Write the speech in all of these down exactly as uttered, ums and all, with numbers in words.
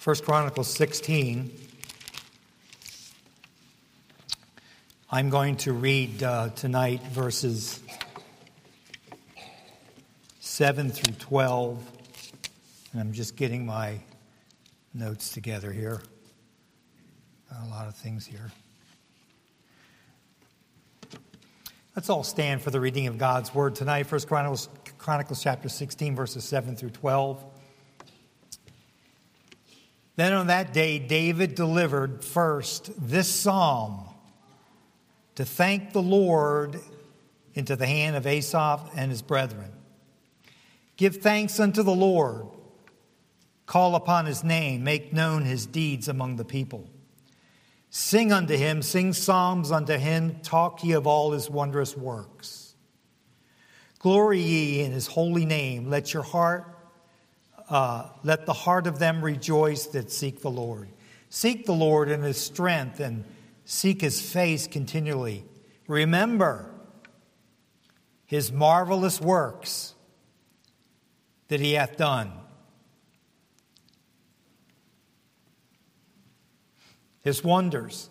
First Chronicles sixteen. I'm going to read uh, tonight verses seven through twelve. And I'm just getting my notes together here. A lot of things here. Let's all stand for the reading of God's word tonight. First Chronicles, Chronicles chapter sixteen, verses seven through twelve. Then on that day, David delivered first this psalm to thank the Lord into the hand of Asaph and his brethren. Give thanks unto the Lord. Call upon his name. Make known his deeds among the people. Sing unto him. Sing psalms unto him. Talk ye of all his wondrous works. Glory ye in his holy name. Let your heart Uh, let the heart of them rejoice that seek the Lord. Seek the Lord in his strength and seek his face continually. Remember his marvelous works that he hath done. His wonders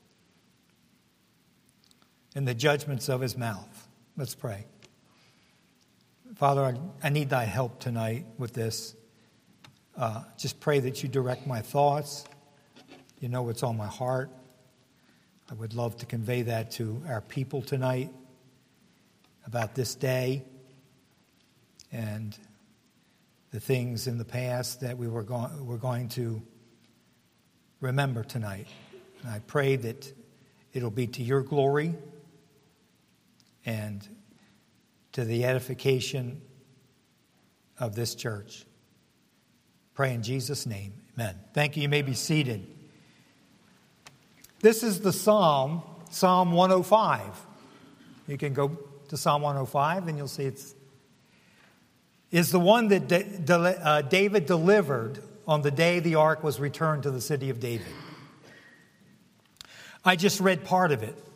and the judgments of his mouth. Let's pray. Father, I, I need thy help tonight with this. Uh, just pray that you direct my thoughts. You know what's on my heart. I would love to convey that to our people tonight about this day and the things in the past that we were, go- we're going to remember tonight. And I pray that it'll be to your glory and to the edification of this church. Pray in Jesus' name. Amen. Thank you. You may be seated. This is the Psalm, Psalm one oh five. You can go to Psalm one oh five and you'll see it's is the one that de- de- uh, David delivered on the day the ark was returned to the city of David. I just read part of it.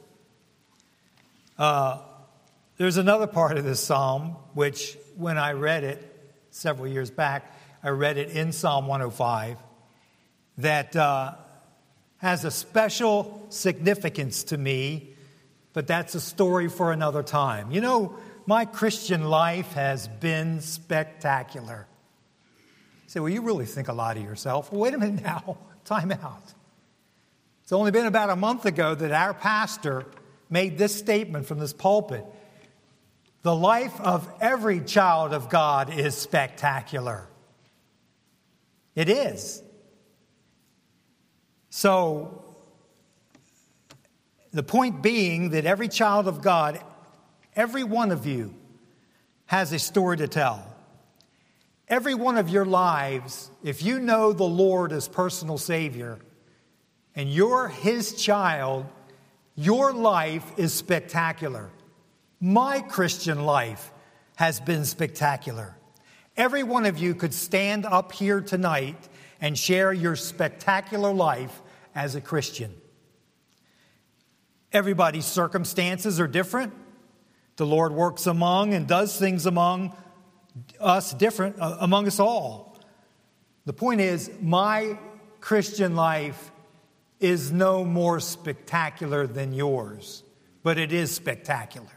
Uh, there's another part of this psalm, which when I read it several years back, I read it in Psalm one oh five, that uh, has a special significance to me, but that's a story for another time. You know, my Christian life has been spectacular. You say, well, you really think a lot of yourself. Well, wait a minute now. Time out. It's only been about a month ago that our pastor made this statement from this pulpit. The life of every child of God is spectacular. It is. So, the point being that every child of God, every one of you, has a story to tell. Every one of your lives, if you know the Lord as personal Savior, and you're his child, your life is spectacular. My Christian life has been spectacular. Every one of you could stand up here tonight and share your spectacular life as a Christian. Everybody's circumstances are different. The Lord works among and does things among us different, uh, among us all. The point is, my Christian life is no more spectacular than yours, but it is spectacular.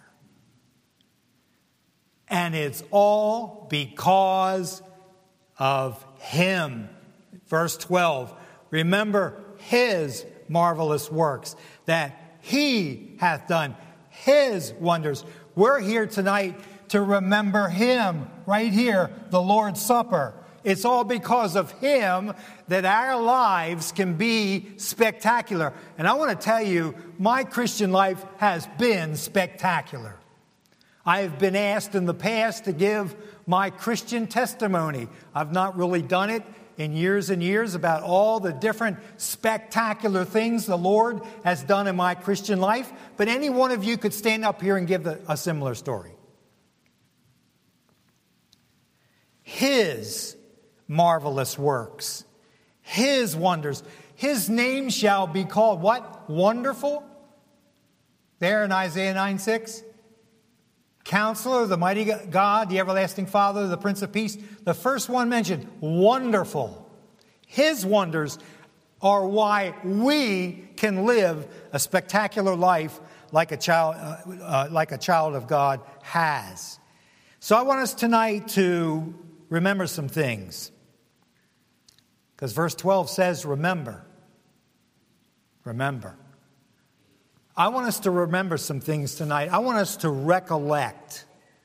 And it's all because of him. Verse twelve, remember his marvelous works, that he hath done his wonders. We're here tonight to remember him, right here, the Lord's Supper. It's all because of him that our lives can be spectacular. And I want to tell you, my Christian life has been spectacular. I have been asked in the past to give my Christian testimony. I've not really done it in years and years about all the different spectacular things the Lord has done in my Christian life. But any one of you could stand up here and give a, a similar story. His marvelous works, his wonders, his name shall be called what? Wonderful? There in Isaiah nine six. Counselor, the mighty God, the everlasting Father, the Prince of Peace. The first one mentioned, wonderful. His wonders are why we can live a spectacular life like a child, uh, uh, like a child of God has. So I want us tonight to remember some things. Because verse twelve says, remember. Remember. I want us to remember some things tonight. I want us to recollect.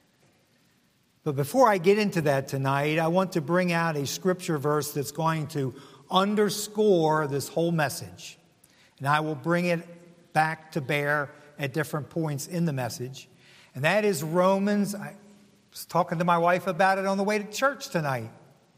But before I get into that tonight, I want to bring out a scripture verse that's going to underscore this whole message. And I will bring it back to bear at different points in the message. And that is Romans. I was talking to my wife about it on the way to church tonight.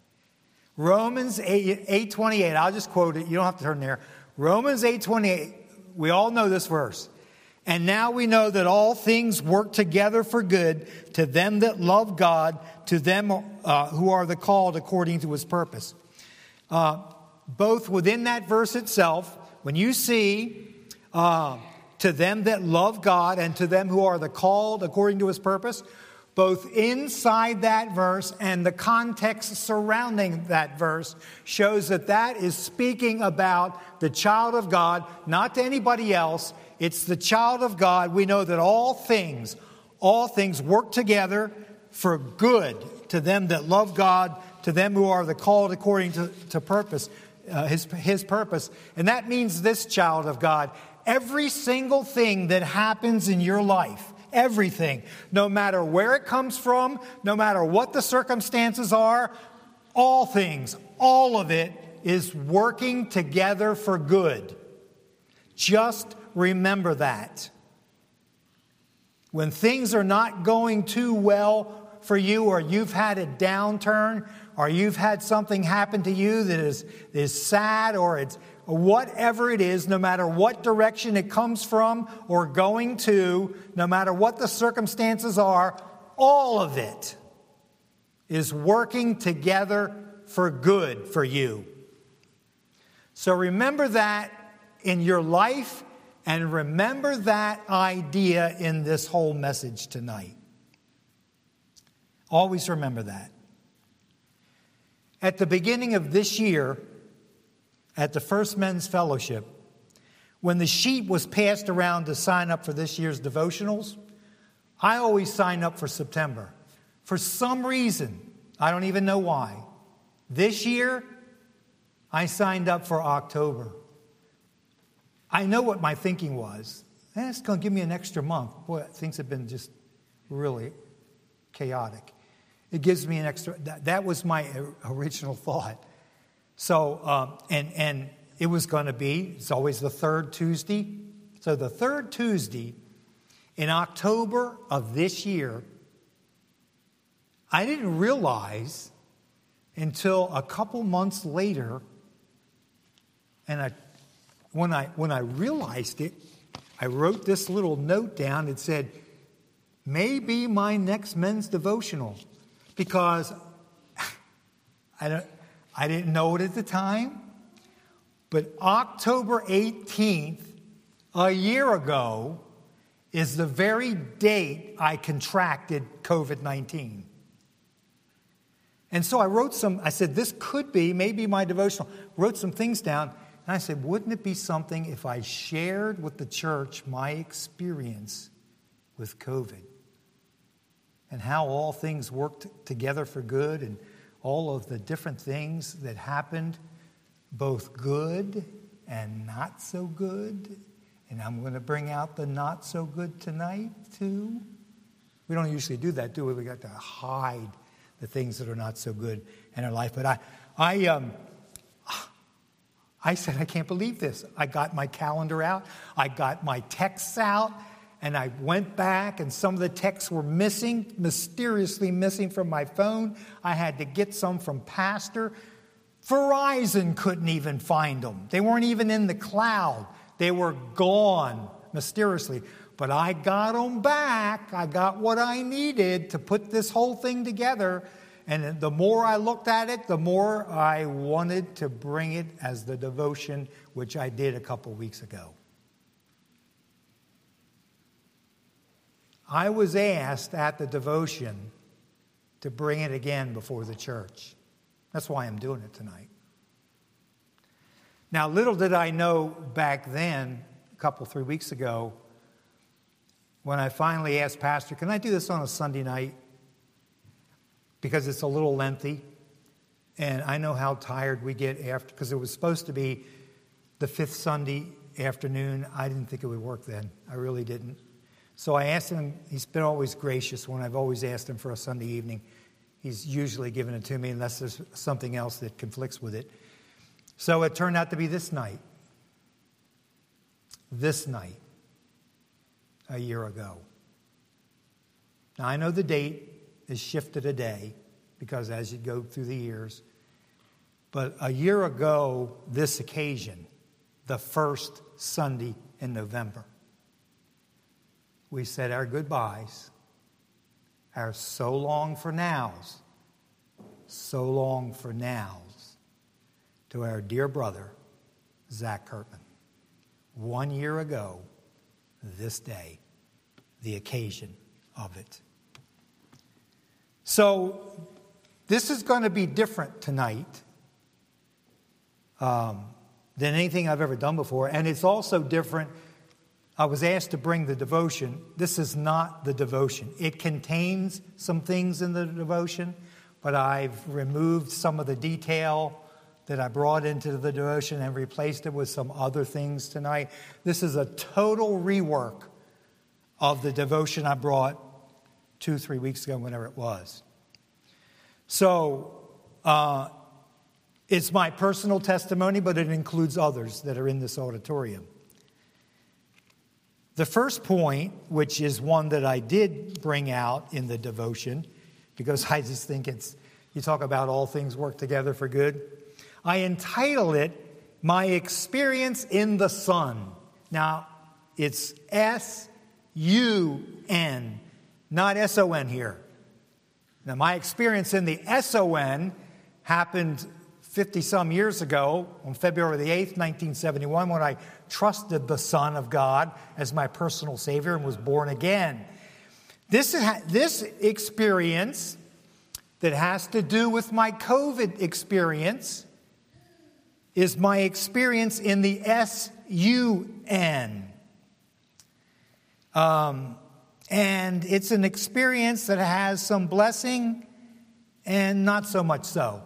Romans eight twenty-eight. I'll just quote it. You don't have to turn there. Romans eight twenty-eight. We all know this verse. And now we know that all things work together for good to them that love God, to them uh, who are the called according to his purpose. Uh, both within that verse itself, when you see uh, to them that love God and to them who are the called according to his purpose, both inside that verse and the context surrounding that verse shows that that is speaking about the child of God, not to anybody else. It's the child of God. We know that all things, all things work together for good to them that love God, to them who are the called according to, to purpose, uh, his, his purpose. And that means this, child of God, every single thing that happens in your life, everything, no matter where it comes from, no matter what the circumstances are, all things, all of it is working together for good. Just remember that. When things are not going too well for you, or you've had a downturn, or you've had something happen to you that is, is sad, or it's whatever it is, no matter what direction it comes from or going to, no matter what the circumstances are, all of it is working together for good for you. So remember that in your life, and remember that idea in this whole message tonight. Always remember that. At the beginning of this year, at the First Men's Fellowship, when the sheet was passed around to sign up for this year's devotionals, I always sign up for September. For some reason, I don't even know why, this year, I signed up for October. I know what my thinking was. Eh, it's going to give me an extra month. Boy, things have been just really chaotic. It gives me an extra, that, that was my original thought. So, um, and, and it was going to be, it's always the third Tuesday. So the third Tuesday in October of this year, I didn't realize until a couple months later, and I, when I when I realized it, I wrote this little note down. It said, maybe my next men's devotional, because I don't, I didn't know it at the time, but October eighteenth, a year ago, is the very date I contracted covid nineteen. And so I wrote some, I said, this could be maybe my devotional. Wrote some things down, and I said, wouldn't it be something if I shared with the church my experience with COVID? And how all things worked together for good, and all of the different things that happened, both good and not so good. And I'm going to bring out the not so good tonight, too. We don't usually do that, do we? We got to hide the things that are not so good in our life. But I, I, um, I said, I can't believe this. I got my calendar out. I got my texts out. And I went back, and some of the texts were missing, mysteriously missing from my phone. I had to get some from Pastor. Verizon couldn't even find them. They weren't even in the cloud. They were gone mysteriously. But I got them back. I got what I needed to put this whole thing together. And the more I looked at it, the more I wanted to bring it as the devotion, which I did a couple weeks ago. I was asked at the devotion to bring it again before the church. That's why I'm doing it tonight. Now, little did I know back then, a couple, three weeks ago, when I finally asked Pastor, can I do this on a Sunday night? Because it's a little lengthy. And I know how tired we get after, because it was supposed to be the fifth Sunday afternoon. I didn't think it would work then. I really didn't. So I asked him. He's been always gracious when I've always asked him for a Sunday evening. He's usually given it to me unless there's something else that conflicts with it. So it turned out to be this night. This night. A year ago. Now I know the date is shifted a day because as you go through the years, but a year ago, this occasion, the first Sunday in November, we said our goodbyes, our so long for nows, so long for nows, to our dear brother, Zach Kurtman. One year ago, this day, the occasion of it. So, this is going to be different tonight um, than anything I've ever done before. And it's also different. I was asked to bring the devotion. This is not the devotion. It contains some things in the devotion, but I've removed some of the detail that I brought into the devotion and replaced it with some other things tonight. This is a total rework of the devotion I brought two, three weeks ago, whenever it was. So, uh, it's my personal testimony, but it includes others that are in this auditorium. The first point, which is one that I did bring out in the devotion, because I just think it's, you talk about all things work together for good. I entitle it, My Experience in the Sun. Now, it's S U N, not S O N here. Now, my experience in the S O N happened fifty-some years ago on February the eighth, nineteen seventy-one, when I trusted the Son of God as my personal Savior and was born again. This, this experience that has to do with my COVID experience is my experience in the S U N. Um, and it's an experience that has some blessing and not so much so,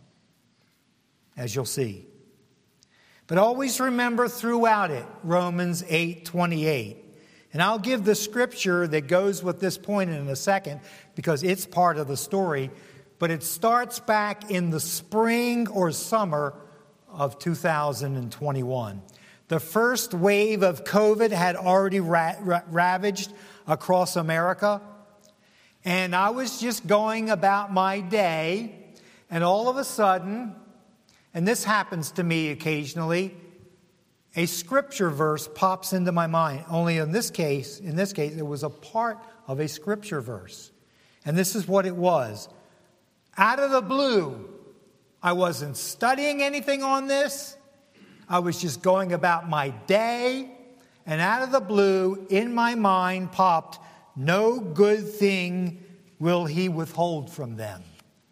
as you'll see. But always remember throughout it, Romans eight twenty-eight. And I'll give the scripture that goes with this point in a second, because it's part of the story. But it starts back in the spring or summer of two thousand twenty-one. The first wave of COVID had already ra- ra- ravaged across America. And I was just going about my day, and all of a sudden, and this happens to me occasionally, a scripture verse pops into my mind. Only in this case, in this case, it was a part of a scripture verse. And this is what it was. Out of the blue, I wasn't studying anything on this. I was just going about my day. And out of the blue, in my mind popped, no good thing will he withhold from them.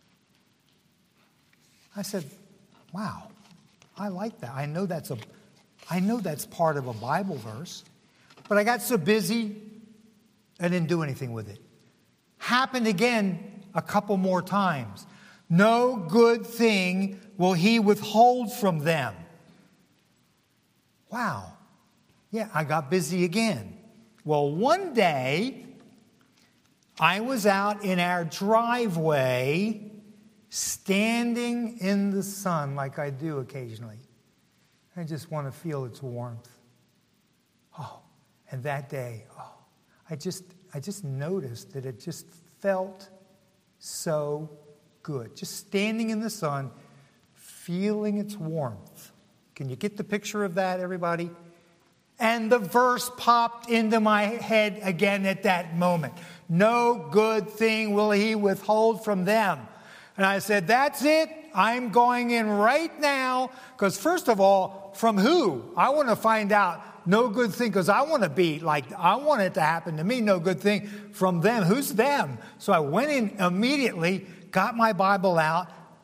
I said, wow, I like that. I know that's a, I know that's part of a Bible verse, but I got so busy, I didn't do anything with it. Happened again a couple more times. No good thing will he withhold from them. Wow. Yeah, I got busy again. Well, one day, I was out in our driveway, standing in the sun like I do occasionally. I just want to feel its warmth. Oh, and that day, oh, I just I just noticed that it just felt so good. Just standing in the sun, feeling its warmth. Can you get the picture of that, everybody? And the verse popped into my head again at that moment. No good thing will he withhold from them. And I said, that's it. I'm going in right now. Because first of all, from who? I want to find out no good thing, because I want to be like, I want it to happen to me, no good thing from them. Who's them? So I went in immediately, got my Bible out,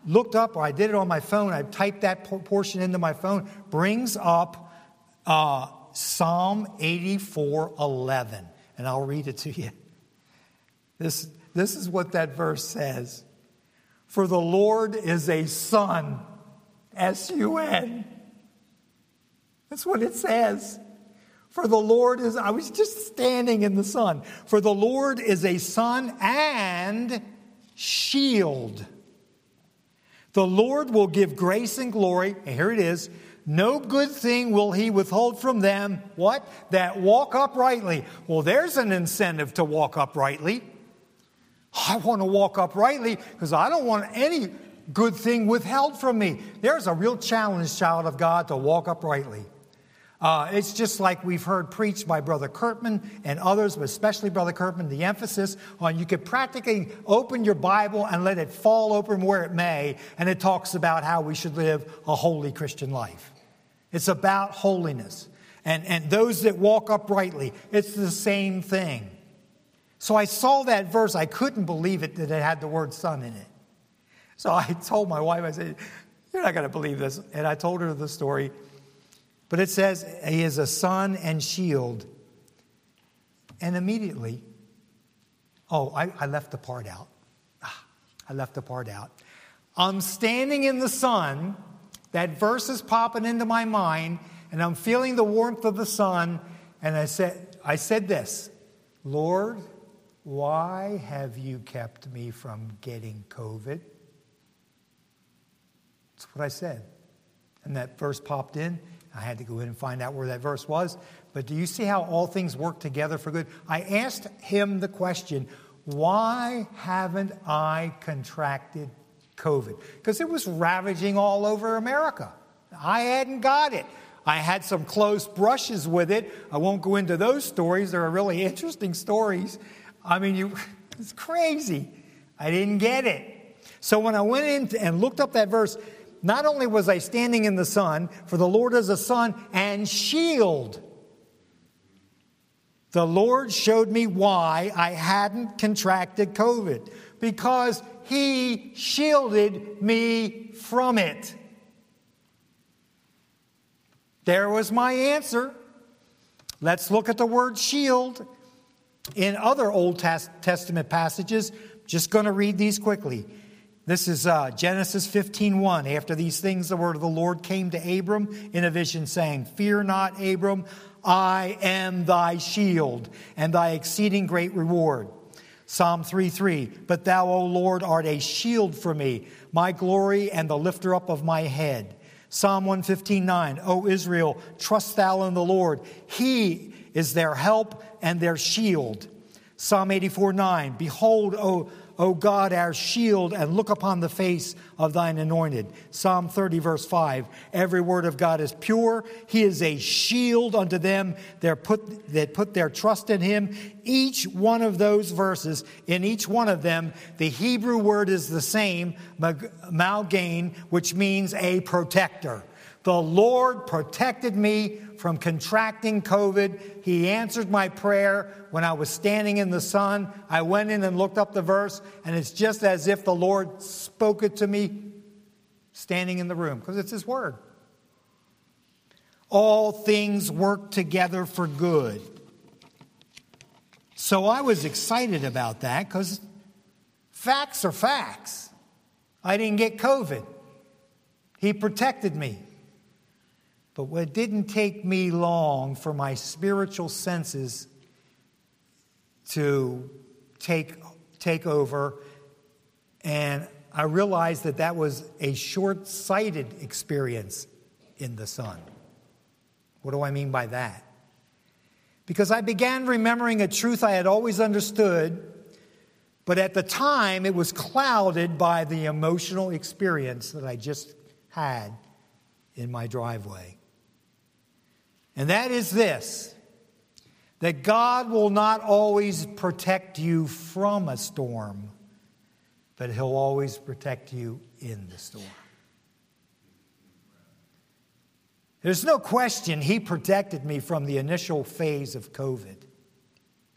looked up, or I did it on my phone, I typed that portion into my phone, brings up uh, Psalm eighty-four eleven. And I'll read it to you. This, this is what that verse says. For the Lord is a sun, S U N. That's what it says. For the Lord is, I was just standing in the sun. For the Lord is a sun and shield. The Lord will give grace and glory. And here it is. No good thing will he withhold from them. What? That walk uprightly. Well, there's an incentive to walk uprightly. I want to walk uprightly because I don't want any good thing withheld from me. There's a real challenge, child of God, to walk uprightly. Uh, it's just like we've heard preached by Brother Kurtman and others, but especially Brother Kurtman, the emphasis on you could practically open your Bible and let it fall open where it may, and it talks about how we should live a holy Christian life. It's about holiness. And, and those that walk uprightly, it's the same thing. So I saw that verse. I couldn't believe it that it had the word son in it. So I told my wife, I said, you're not going to believe this. And I told her the story. But it says he is a sun and shield. And immediately, oh, I, I left the part out. Ah, I left the part out. I'm standing in the sun. That verse is popping into my mind. And I'm feeling the warmth of the sun. And I said, I said this, Lord, why have you kept me from getting COVID? That's what I said. And that verse popped in. I had to go in and find out where that verse was. But do you see how all things work together for good? I asked him the question, why haven't I contracted COVID? Because it was ravaging all over America. I hadn't got it. I had some close brushes with it. I won't go into those stories. They're really interesting stories. I mean, you, it's crazy. I didn't get it. So when I went in and looked up that verse, not only was I standing in the sun, for the Lord is a sun and shield. The Lord showed me why I hadn't contracted COVID. Because he shielded me from it. There was my answer. Let's look at the word shield. In other Old Testament passages, just going to read these quickly. This is uh, Genesis fifteen one. After these things, the word of the Lord came to Abram in a vision, saying, Fear not, Abram, I am thy shield and thy exceeding great reward. Psalm three three. But thou, O Lord, art a shield for me, my glory and the lifter up of my head. Psalm one fifteen nine. O Israel, trust thou in the Lord. He is their help and their shield. Psalm eighty-four nine. Behold, O O God, our shield, and look upon the face of thine anointed. Psalm thirty, verse five. Every word of God is pure. He is a shield unto them that put, that put their trust in him. Each one of those verses, in each one of them, the Hebrew word is the same, malgain, which means a protector. The Lord protected me from contracting COVID. He answered my prayer when I was standing in the sun. I went in and looked up the verse, and it's just as if the Lord spoke it to me standing in the room, because it's his word. All things work together for good. So I was excited about that, because facts are facts. I didn't get COVID. He protected me. But it didn't take me long for my spiritual senses to take, take over. And I realized that that was a short-sighted experience in the sun. What do I mean by that? Because I began remembering a truth I had always understood, but at the time it was clouded by the emotional experience that I just had in my driveway. And that is this, that God will not always protect you from a storm, but he'll always protect you in the storm. There's no question he protected me from the initial phase of COVID.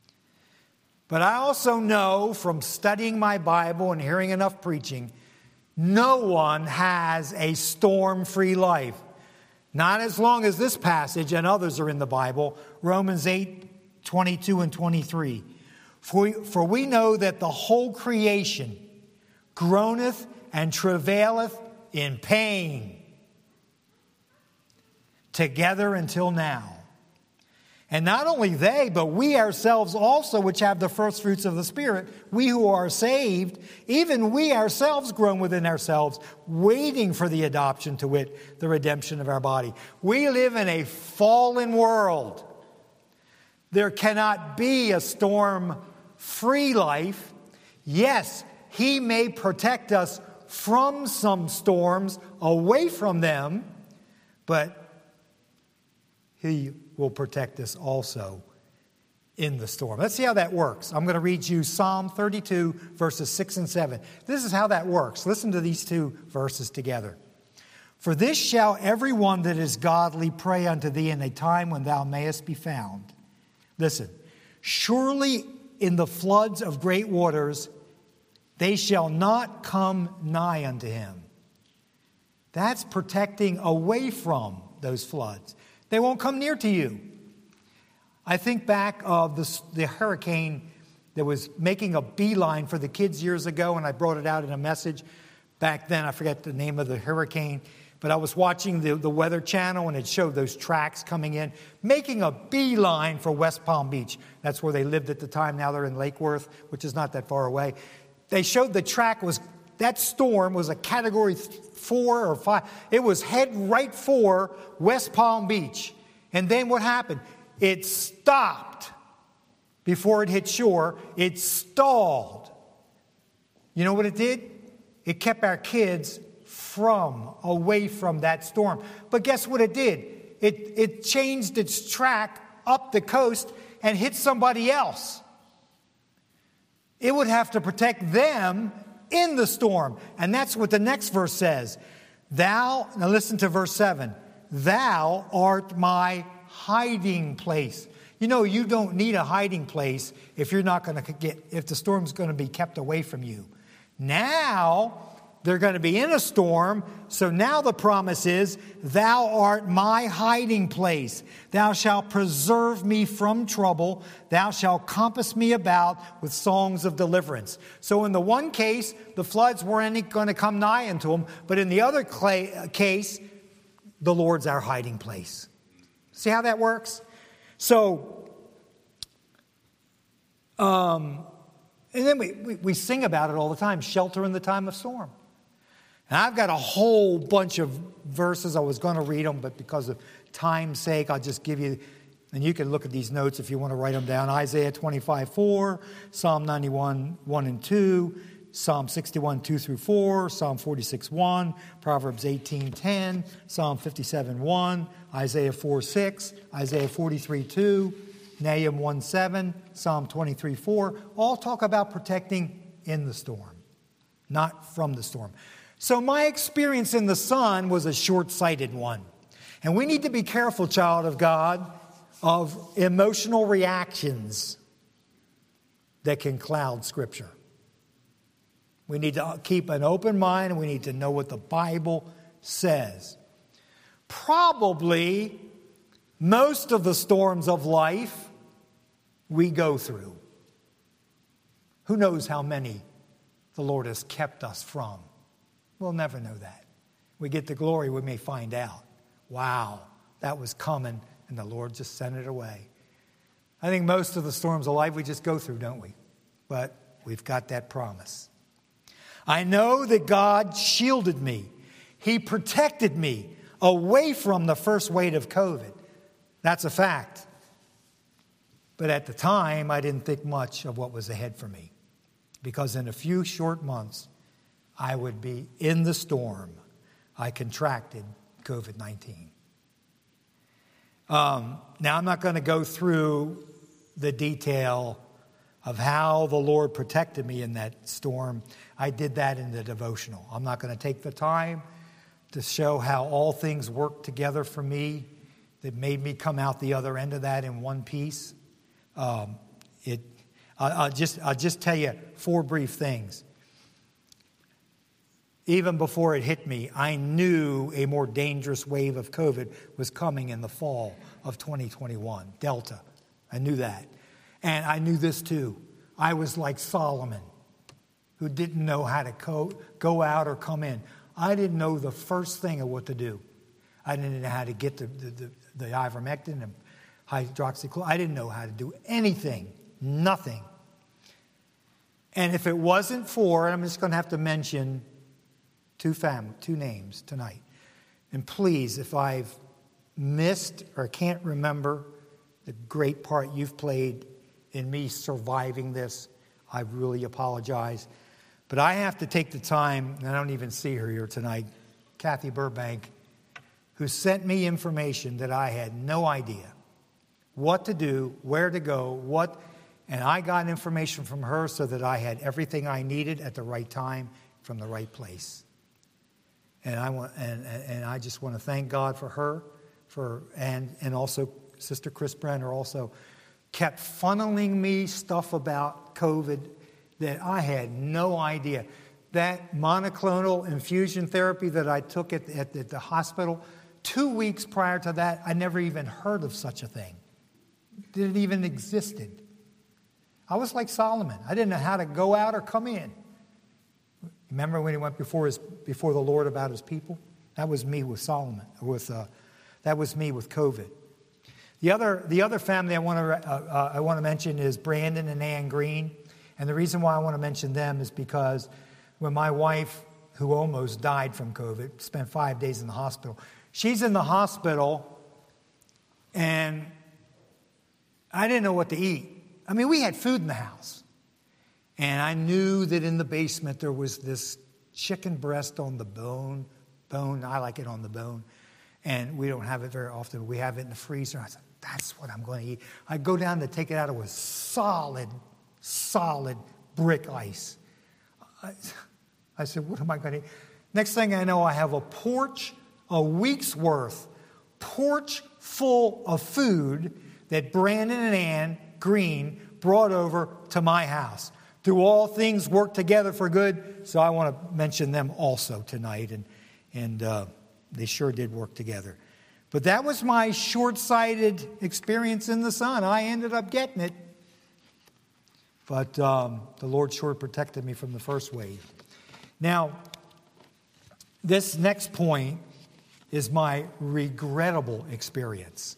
But I also know from studying my Bible and hearing enough preaching, No one has a storm-free life. Not as long as this passage and others are in the Bible. Romans eight, twenty-two and twenty-three. For we, for we know that the whole creation groaneth and travaileth in pain together until now. And not only they, but we ourselves also, which have the first fruits of the Spirit, we who are saved, even we ourselves groan within ourselves, waiting for the adoption, to wit, the redemption of our body. We live in a fallen world. There cannot be a storm-free life. Yes, He may protect us from some storms, away from them, but He will protect us also in the storm. Let's see how that works. I'm going to read you Psalm thirty-two, verses six and seven. This is how that works. Listen to these two verses together. For this shall every one that is godly pray unto thee in a time when thou mayest be found. Listen. Surely in the floods of great waters they shall not come nigh unto him. That's protecting away from those floods. They won't come near to you. I think back of the, the hurricane that was making a beeline for the kids years ago, and I brought it out in a message back then. I forget the name of the hurricane, but I was watching the, the Weather Channel, and it showed those tracks coming in, making a beeline for West Palm Beach. That's where they lived at the time. Now they're in Lake Worth, which is not that far away. They showed the track was, that storm was a category four or five. It was head right for West Palm Beach. And then what happened? It stopped before it hit shore. It stalled. You know what it did? It kept our kids from, away from that storm. But guess what it did? It, it changed its track up the coast and hit somebody else. It would have to protect them in the storm. And that's what the next verse says. Thou, now listen to verse seven. Thou art my hiding place. You know, you don't need a hiding place if you're not going to get, if the storm's going to be kept away from you. Now, they're going to be in a storm. So now the promise is, thou art my hiding place. Thou shalt preserve me from trouble. Thou shalt compass me about with songs of deliverance. So in the one case, the floods weren't going to come nigh unto them. But in the other case, the Lord's our hiding place. See how that works? So, um, and then we, we, we sing about it all the time, shelter in the time of storm. And I've got a whole bunch of verses. I was going to read them, but because of time's sake, I'll just give you, and you can look at these notes if you want to write them down. Isaiah twenty-five, four, Psalm ninety-one, one and two, Psalm sixty-one, two through four, Psalm forty-six, one, Proverbs eighteen, ten, Psalm fifty-seven, one, Isaiah four, six, Isaiah forty-three, two, Nahum one, seven, Psalm twenty-three, four, all talk about protecting in the storm, not from the storm. So my experience in the sun was a short-sighted one. And we need to be careful, child of God, of emotional reactions that can cloud Scripture. We need to keep an open mind, and we need to know what the Bible says. Probably most of the storms of life we go through. Who knows how many the Lord has kept us from? We'll never know that. We get the glory, we may find out. Wow, that was coming, and the Lord just sent it away. I think most of the storms of life we just go through, don't we? But we've got that promise. I know that God shielded me. He protected me away from the first wave of COVID. That's a fact. But at the time, I didn't think much of what was ahead for me. Because in a few short months, I would be in the storm. I contracted COVID nineteen. Um, now, I'm not going to go through the detail of how the Lord protected me in that storm. I did that in the devotional. I'm not going to take the time to show how all things worked together for me that made me come out the other end of that in one piece. Um, it, I, I'll just, I'll just tell you four brief things. even before it hit me, I knew a more dangerous wave of COVID was coming in the fall of twenty twenty-one, Delta. I knew that. And I knew this too. I was like Solomon, who didn't know how to co- go out or come in. I didn't know the first thing of what to do. I didn't know how to get the, the, the, the ivermectin and hydroxychloroquine. I didn't know how to do anything, nothing. And if it wasn't for, and I'm just going to have to mention two fam, two names tonight. And please, if I've missed or can't remember the great part you've played in me surviving this, I really apologize. But I have to take the time, and I don't even see her here tonight, Kathy Burbank, who sent me information that I had no idea what to do, where to go, what, and I got information from her so that I had everything I needed at the right time from the right place. And I want, and, and I just want to thank God for her, for and and also Sister Chris Brenner also kept funneling me stuff about COVID that I had no idea. That monoclonal infusion therapy that I took at, at, at the hospital, two weeks prior to that, I never even heard of such a thing. Didn't even existed. I was like Solomon. I didn't know how to go out or come in. Remember when he went before his before the Lord about his people? That was me with Solomon. With uh, that was me with COVID. The other the other family I want to uh, uh, I want to mention is Brandon and Ann Green, and the reason why I want to mention them is because when my wife, who almost died from COVID, spent five days in the hospital. She's in the hospital, and I didn't know what to eat. I mean, we had food in the house. And I knew that in the basement there was this chicken breast on the bone. Bone, I like it on the bone. And we don't have it very often. We have it in the freezer. I said, that's what I'm going to eat. I go down to take it out. It was solid, solid brick ice. I, I said, what am I going to eat? Next thing I know, I have a porch, a week's worth, porch full of food that Brandon and Ann Green brought over to my house. Do all things work together for good? So I want to mention them also tonight, and and uh, they sure did work together. But that was my short-sighted experience in the sun. I ended up getting it, but um, the Lord sure protected me from the first wave. Now, this next point is my regrettable experience.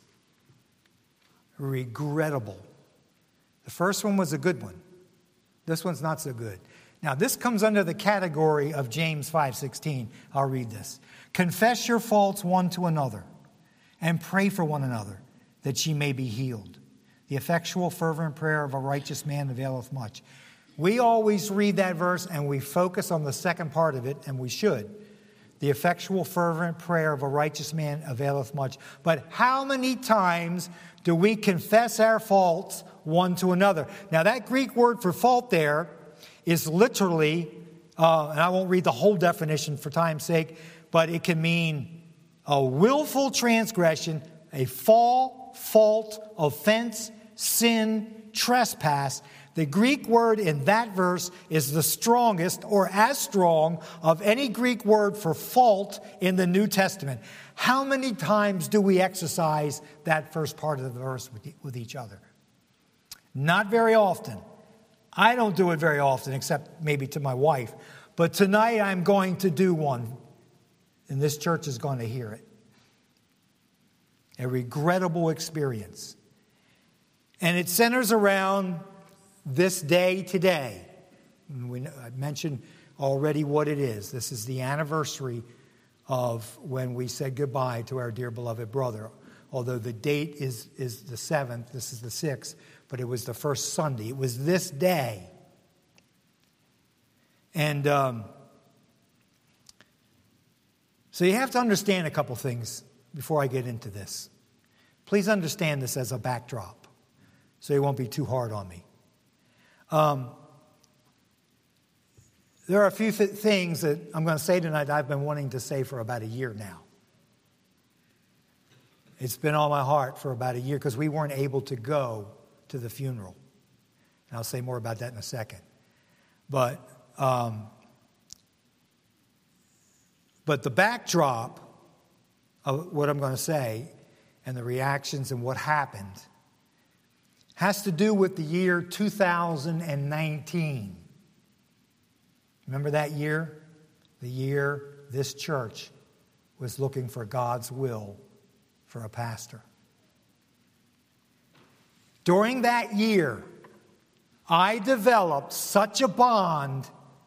Regrettable. The first one was a good one. This one's not so good. Now, this comes under the category of James five sixteen. I'll read this. Confess your faults one to another and pray for one another that ye may be healed. The effectual fervent prayer of a righteous man availeth much. We always read that verse and we focus on the second part of it, and we should. The effectual fervent prayer of a righteous man availeth much. But how many times do we confess our faults one to another? Now, that Greek word for fault there is literally, uh, and I won't read the whole definition for time's sake, but it can mean a willful transgression, a fall, fault, offense, sin, trespass. The Greek word in that verse is the strongest, or as strong, of any Greek word for fault in the New Testament. How many times do we exercise that first part of the verse with, with each other? Not very often. I don't do it very often, except maybe to my wife. But tonight I'm going to do one, and this church is going to hear it. A regrettable experience. And it centers around this day today. We, I mentioned already what it is. This is the anniversary of when we said goodbye to our dear beloved brother. Although the date is, is the seventh, this is the sixth, but it was the first Sunday. It was this day. And um, so you have to understand a couple things before I get into this. Please understand this as a backdrop, so you won't be too hard on me. Um, there are a few th- things that I'm going to say tonight that I've been wanting to say for about a year now. It's been on my heart for about a year because we weren't able to go to the funeral. And I'll say more about that in a second. But um, But the backdrop of what I'm going to say and the reactions and what happened has to do with the year two thousand nineteen. Remember that year? The year this church was looking for God's will for a pastor. During that year, I developed such a bond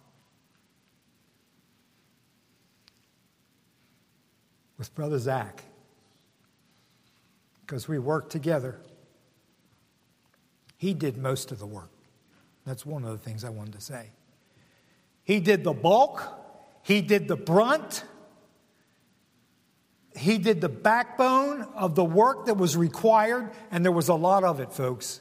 with Brother Zach because we worked together. He did most of the work. That's one of the things I wanted to say. He did the bulk. He did the brunt. He did the backbone of the work that was required, and there was a lot of it, folks,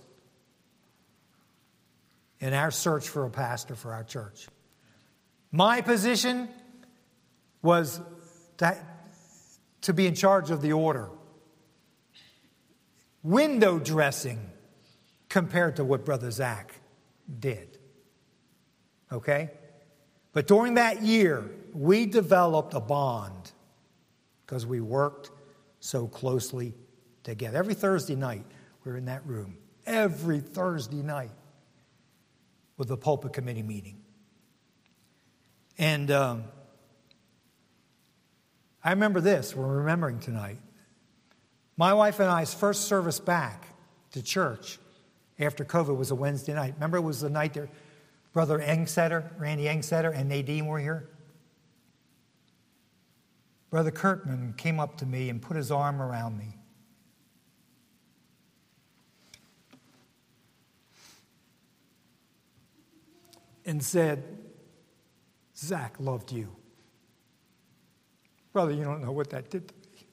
in our search for a pastor for our church. My position was to, to be in charge of the order. Window dressing compared to what Brother Zach did. Okay? But during that year, we developed a bond because we worked so closely together. Every Thursday night, we were in that room. Every Thursday night with the pulpit committee meeting. And um, I remember this, we're remembering tonight. My wife and I's first service back to church after COVID was a Wednesday night. Remember, it was the night that Brother Engsetter, Randy Engsetter, and Nadine were here? Brother Kurtman came up to me and put his arm around me. And said, Zach loved you. Brother, you don't know what that did to me.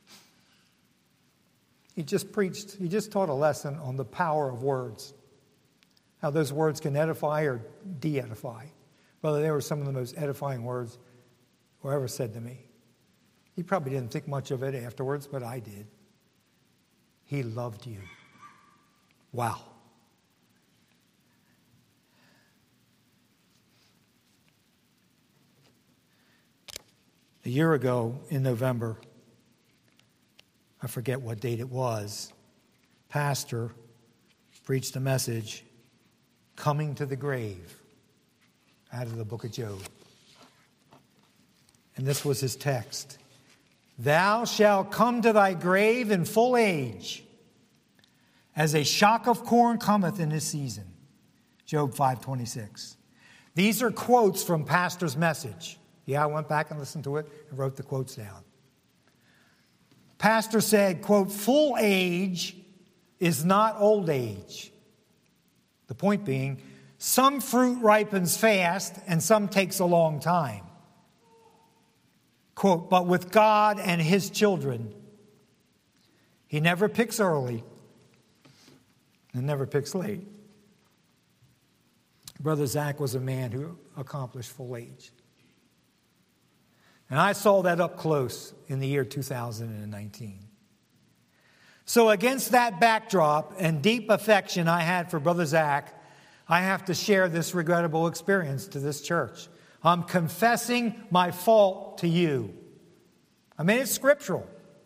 He just preached, he just taught a lesson on the power of words. How those words can edify or de-edify. Brother, they were some of the most edifying words were ever said to me. He probably didn't think much of it afterwards, but I did. He loved you. Wow. A year ago in November, I forget what date it was, pastor preached a message, Coming to the Grave, out of the book of Job. And this was his text. Thou shalt come to thy grave in full age, as a shock of corn cometh in his season. Job five twenty-six. These are quotes from pastor's message. Yeah, I went back and listened to it and wrote the quotes down. Pastor said, quote, full age is not old age. The point being, some fruit ripens fast and some takes a long time. Quote, but with God and his children, he never picks early and never picks late. Brother Zach was a man who accomplished full age. And I saw that up close in the year two thousand nineteen. So against that backdrop and deep affection I had for Brother Zach, I have to share this regrettable experience to this church. I'm confessing my fault to you. I mean, it's scriptural.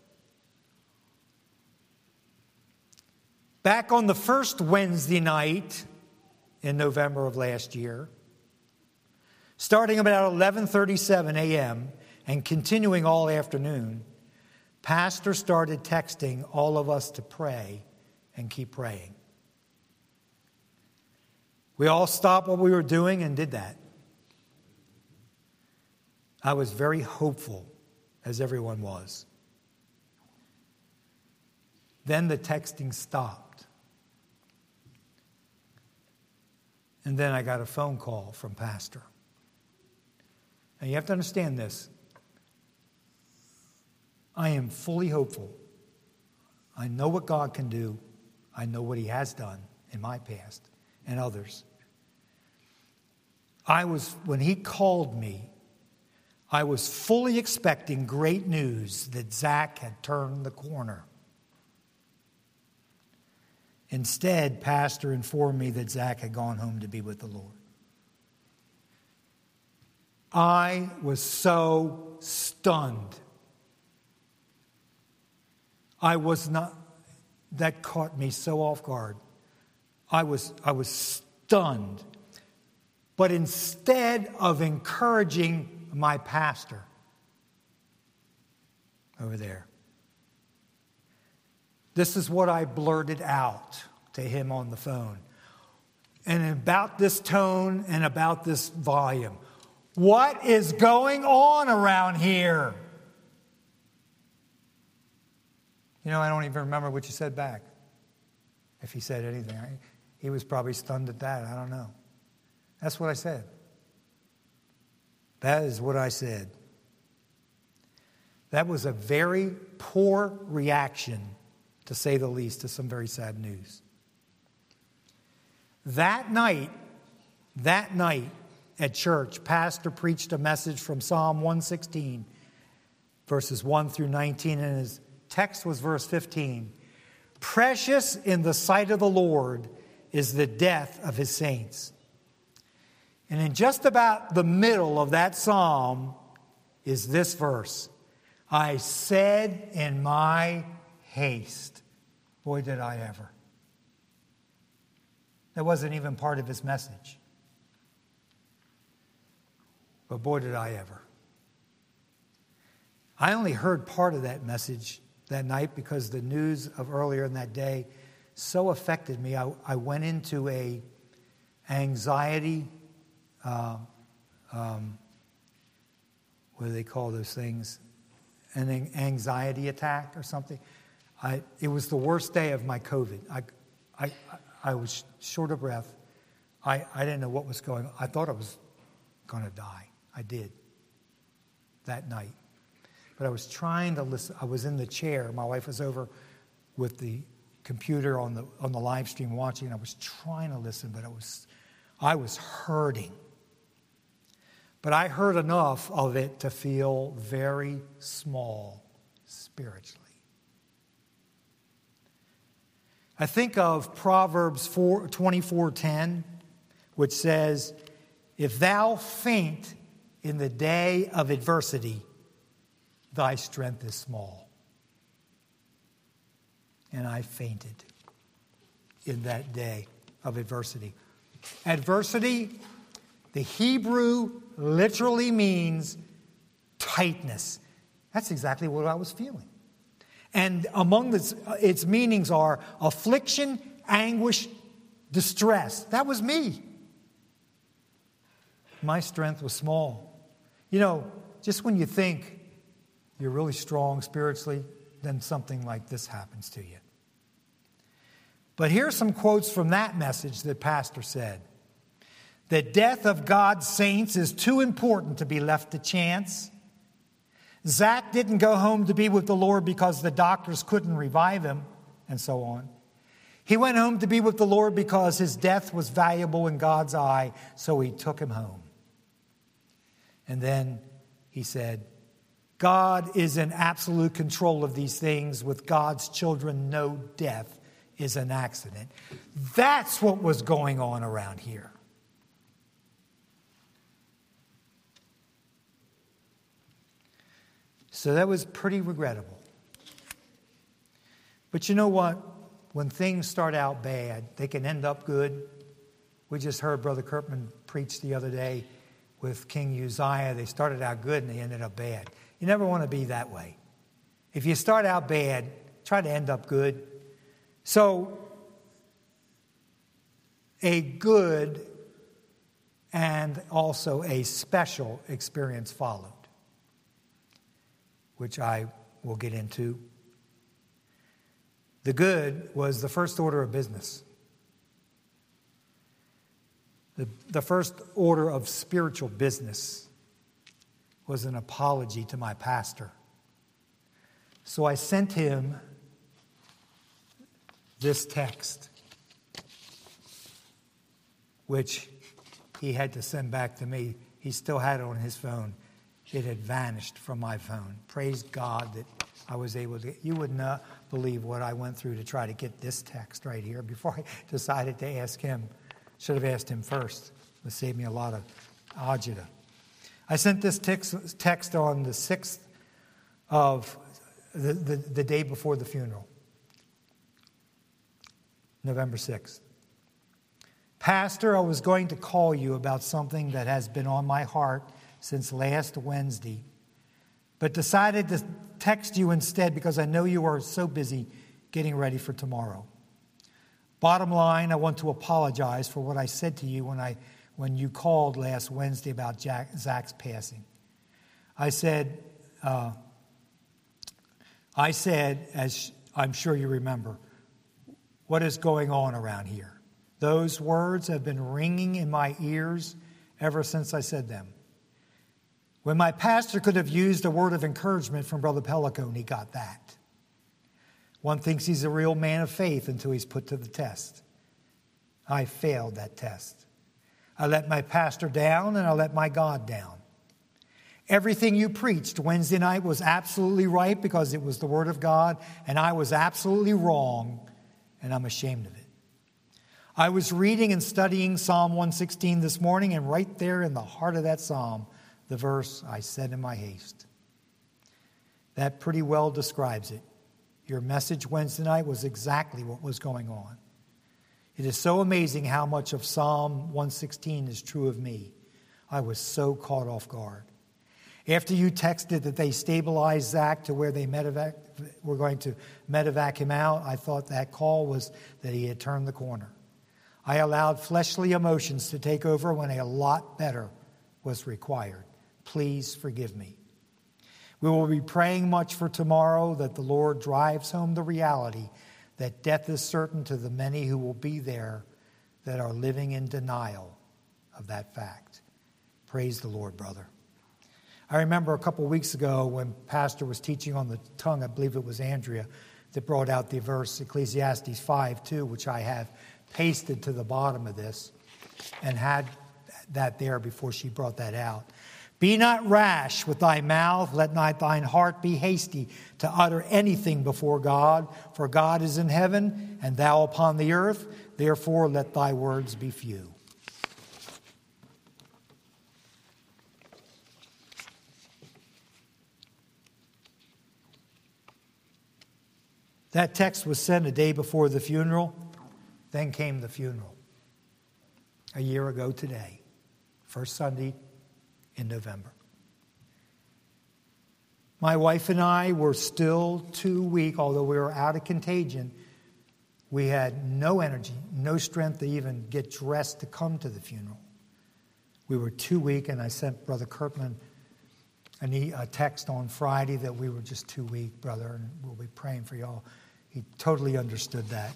Back on the first Wednesday night in November of last year, starting about eleven thirty-seven a.m., and continuing all afternoon, Pastor started texting all of us to pray and keep praying. We all stopped what we were doing and did that. I was very hopeful, as everyone was. Then the texting stopped. And then I got a phone call from Pastor. And you have to understand this. I am fully hopeful. I know what God can do. I know what he has done in my past and others. I was, when he called me, I was fully expecting great news that Zach had turned the corner. Instead, Pastor informed me that Zach had gone home to be with the Lord. I was so stunned. I was not, that caught me so off guard. I was, I was stunned. But instead of encouraging my pastor over there, this is what I blurted out to him on the phone. And about this tone and about this volume. What is going on around here? You know, I don't even remember what you said back. If he said anything. He was probably stunned at that. I don't know. That's what I said. That is what I said. That was a very poor reaction, to say the least, to some very sad news. That night, that night at church, pastor preached a message from Psalm one sixteen, verses one through nineteen, and his text was verse fifteen. Precious in the sight of the Lord is the death of his saints. And in just about the middle of that psalm is this verse. I said in my haste. Boy, did I ever. That wasn't even part of his message. But boy, did I ever. I only heard part of that message that night because the news of earlier in that day so affected me. I, I went into a anxiety, uh, um, what do they call those things? An anxiety attack or something. I, it was the worst day of my COVID. I, I, I was short of breath. I, I didn't know what was going on. I thought I was going to die. I did that night. But I was trying to listen. I was in the chair. My wife was over with the computer on the on the live stream watching. I was trying to listen, but I was I was hurting. But I heard enough of it to feel very small spiritually. I think of Proverbs twenty-four ten, which says, if thou faint in the day of adversity, thy strength is small. And I fainted in that day of adversity. Adversity, the Hebrew literally means tightness. That's exactly what I was feeling. And among the, its meanings are affliction, anguish, distress. That was me. My strength was small. You know, just when you think you're really strong spiritually, then something like this happens to you. But here's some quotes from that message that Pastor said. The death of God's saints is too important to be left to chance. Zach didn't go home to be with the Lord because the doctors couldn't revive him, and so on. He went home to be with the Lord because his death was valuable in God's eye, so he took him home. And then he said, God is in absolute control of these things. With God's children, no death is an accident. That's what was going on around here. So that was pretty regrettable. But you know what? When things start out bad, they can end up good. We just heard Brother Kirkman preach the other day with King Uzziah. They started out good and they ended up bad. You never want to be that way. If you start out bad, try to end up good. So, a good and also a special experience followed, which I will get into. The good was the first order of business. The, the first order of spiritual business was an apology to my pastor. So I sent him this text, which he had to send back to me. He still had it on his phone. It had vanished from my phone. Praise God that I was able to. You would not believe what I went through to try to get this text right here before I decided to ask him. Should have asked him first. It would save me a lot of agita. I sent this text, text on the sixth of the, the, the day before the funeral, November sixth. Pastor, I was going to call you about something that has been on my heart since last Wednesday, but decided to text you instead because I know you are so busy getting ready for tomorrow. Bottom line, I want to apologize for what I said to you when I when you called last Wednesday about Jack, Zach's passing. I said, uh, I said, as I'm sure you remember, what is going on around here? Those words have been ringing in my ears ever since I said them. When my pastor could have used a word of encouragement from Brother Pellicone, he got that. One thinks he's a real man of faith until he's put to the test. I failed that test. I let my pastor down and I let my God down. Everything you preached Wednesday night was absolutely right because it was the Word of God, and I was absolutely wrong, and I'm ashamed of it. I was reading and studying Psalm one sixteen this morning, and right there in the heart of that psalm, the verse, I said in my haste. That pretty well describes it. Your message Wednesday night was exactly what was going on. It is so amazing how much of Psalm one sixteen is true of me. I was so caught off guard. After you texted that they stabilized Zach to where they medevac, were going to medevac him out, I thought that call was that he had turned the corner. I allowed fleshly emotions to take over when a lot better was required. Please forgive me. We will be praying much for tomorrow that the Lord drives home the reality that death is certain to the many who will be there that are living in denial of that fact. Praise the Lord, brother. I remember a couple weeks ago when Pastor was teaching on the tongue, I believe it was Andrea, that brought out the verse Ecclesiastes five two, which I have pasted to the bottom of this and had that there before she brought that out. Be not rash with thy mouth, let not thine heart be hasty to utter anything before God, for God is in heaven, and thou upon the earth, therefore let thy words be few. That text was sent a day before the funeral, then came the funeral. A year ago today, first Sunday in November. My wife and I were still too weak, although we were out of contagion. We had no energy, no strength to even get dressed to come to the funeral. We were too weak, and I sent Brother Kirkman a text on Friday that we were just too weak, brother, and we'll be praying for y'all. He totally understood that.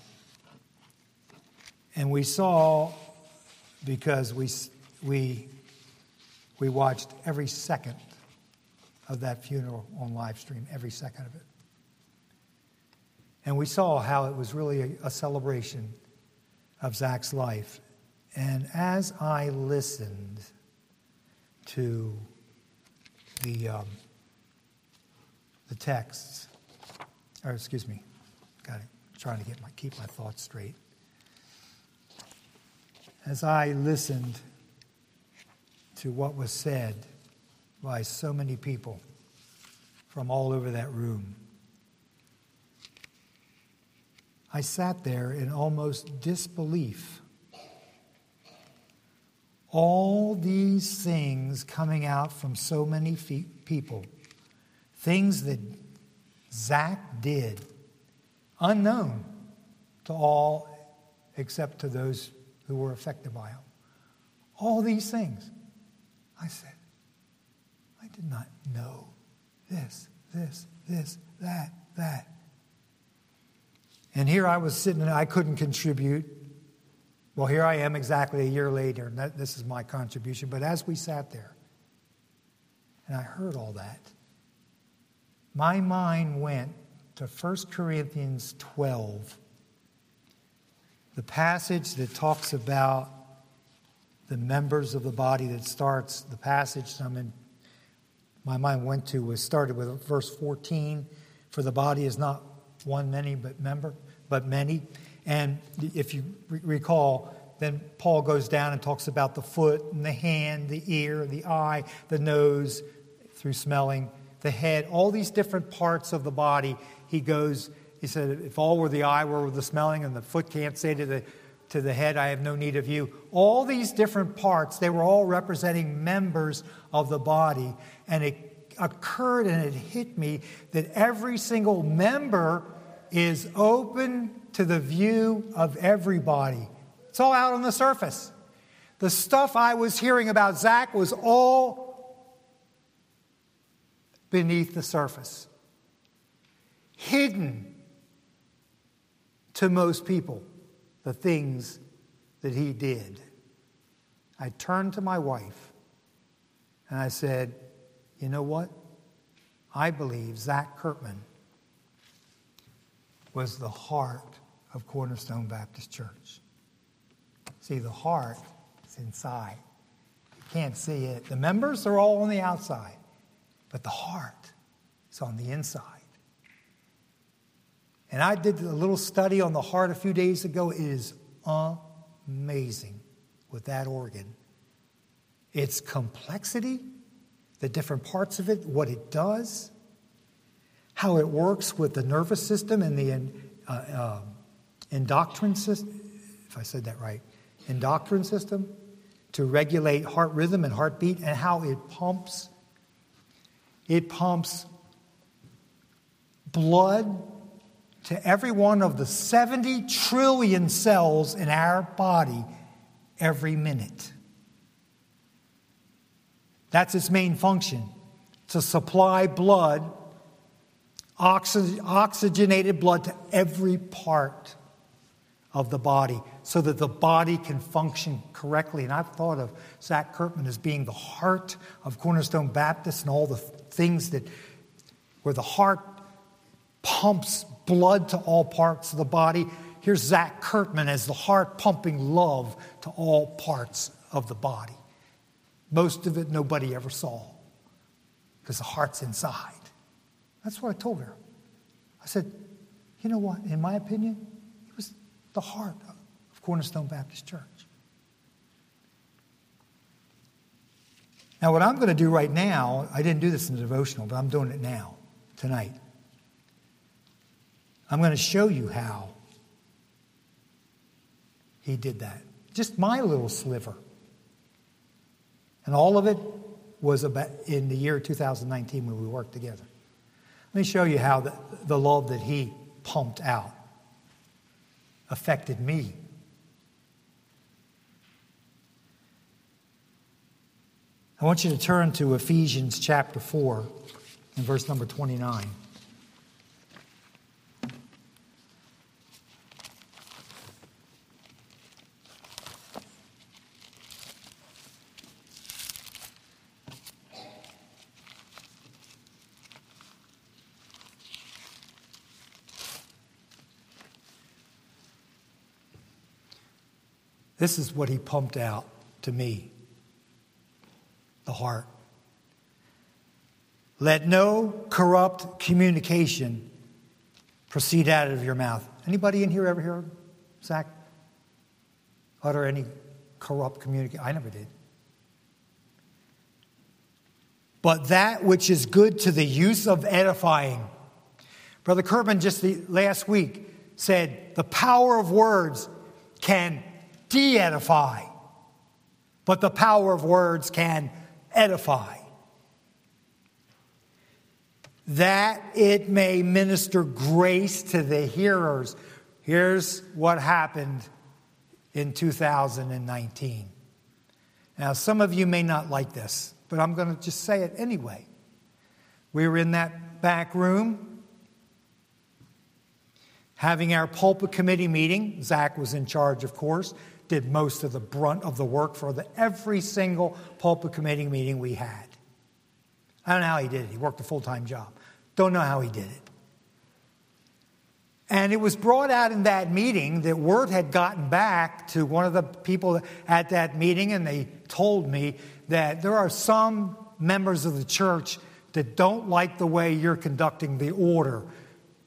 And we saw, because we we we watched every second of that funeral on live stream, every second of it. And we saw how it was really a, a celebration of Zach's life. And as I listened to the um, the texts, or excuse me, got it. Trying to get my keep my thoughts straight. As I listened to what was said by so many people from all over that room, I sat there in almost disbelief. All these things coming out from so many fe- people, things that Zach did, unknown to all except to those who were affected by him. All these things. I said, I did not know this, this, this, that, that. And here I was sitting and I couldn't contribute. Well, here I am exactly a year later, and that, this is my contribution. But as we sat there and I heard all that, my mind went to First Corinthians twelve, the passage that talks about the members of the body that starts, the passage I'm in, my mind went to was started with verse fourteen, for the body is not one many but member, but many. And if you re- recall, then Paul goes down and talks about the foot and the hand, the ear, the eye, the nose, through smelling, the head, all these different parts of the body. He goes, he said, if all were the eye, were the smelling, and the foot can't say to the to the head, I have no need of you. All these different parts, they were all representing members of the body. And it occurred and it hit me that every single member is open to the view of everybody. It's all out on the surface. The stuff I was hearing about Zach was all beneath the surface. Hidden to most people, the things that he did. I turned to my wife and I said, you know what? I believe Zach Kurtman was the heart of Cornerstone Baptist Church. See, the heart is inside. You can't see it. The members are all on the outside, but the heart is on the inside. And I did a little study on the heart a few days ago. It is amazing with that organ. Its complexity, the different parts of it, what it does, how it works with the nervous system and the uh, uh, endocrine system, if I said that right, endocrine system, to regulate heart rhythm and heartbeat, and how it pumps. It pumps blood to every one of the seventy trillion cells in our body every minute. That's its main function, to supply blood, oxy- oxygenated blood to every part of the body so that the body can function correctly. And I've thought of Zach Kurtman as being the heart of Cornerstone Baptist and all the things that where the heart pumps blood to all parts of the body. Here's Zach Kurtman as the heart pumping love to all parts of the body. Most of it nobody ever saw because the heart's inside. That's what I told her. I said, you know what? In my opinion, it was the heart of Cornerstone Baptist Church. Now, what I'm going to do right now, I didn't do this in the devotional, but I'm doing it now, tonight. I'm going to show you how he did that. Just my little sliver. And all of it was about in the year two thousand nineteen when we worked together. Let me show you how the, the love that he pumped out affected me. I want you to turn to Ephesians chapter four and verse number twenty-nine. This is what he pumped out to me, the heart. Let no corrupt communication proceed out of your mouth. Anybody in here ever hear Zach utter any corrupt communication? I never did. But that which is good to the use of edifying. Brother Kurtman just the, last week said the power of words can de-edify, but the power of words can edify. That it may minister grace to the hearers. Here's what happened in two thousand nineteen. Now, some of you may not like this, but I'm going to just say it anyway. We were in that back room having our pulpit committee meeting. Zach was in charge, of course. Did most of the brunt of the work for the, every single pulpit committee meeting we had. I don't know how he did it. He worked a full-time job. Don't know how he did it. And it was brought out in that meeting that word had gotten back to one of the people at that meeting, and they told me that there are some members of the church that don't like the way you're conducting the order.